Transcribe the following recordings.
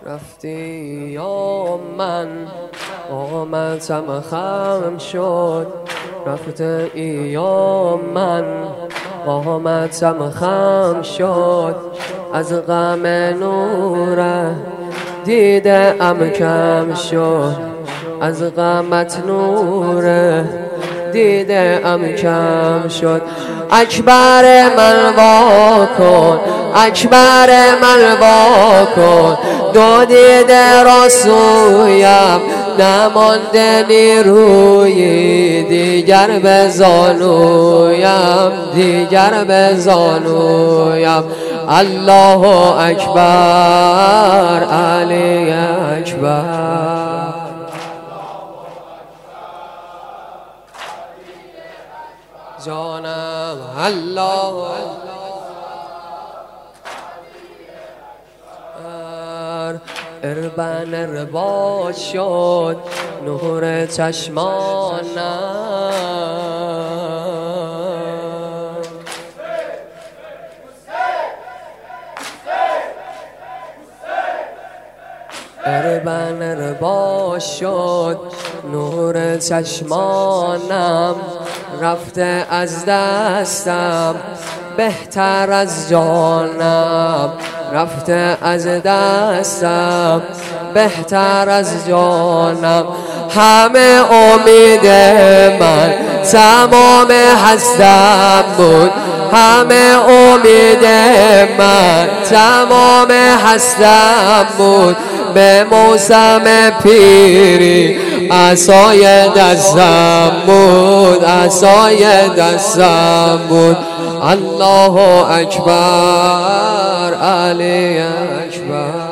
رفتی یا من آمدم خم شد، رفتی یا من آمدم خم شد، از غم نوره دیده ام کم شد، از غمت نوره دیده ام کم شد. اکبر من وا کن، اکبر من وا کن، دو دیده را سویم نمانده نیروی دیگر به زانویم، دیگر به زانویم. الله اکبر، علی اکبر. جانم الله اربن اربا شد نور چشمانم، اربن اربا شد نور چشمانم، رفته از دستم بهتر از جانم، رفته از دستم بهتر از جانم. همه امید من تمام هستم بود، همه امید من تمام هستم بود، به موسم پیری عصای دستم بود، عصای دستم بود. الله اکبر، علی اکبر.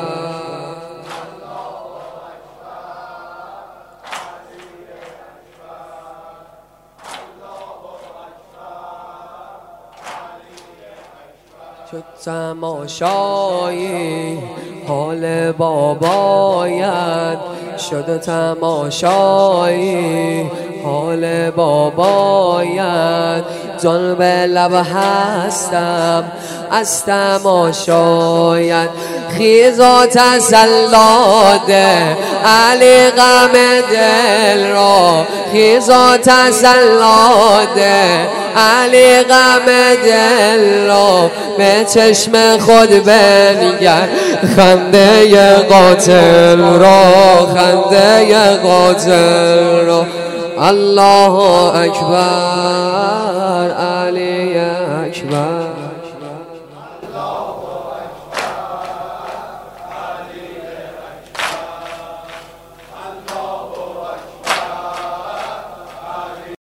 شد تماشایی حال بابایت، شد تماشایی حال بابایت، جان به لب هستم از تماشایت. خیزا تسلاده علی غم دل را، خیزا تسلاده علی غم دل را، به چشم خود بنگر خنده قاتل را، خنده قاتل را. الله اکبر، علی اکبر.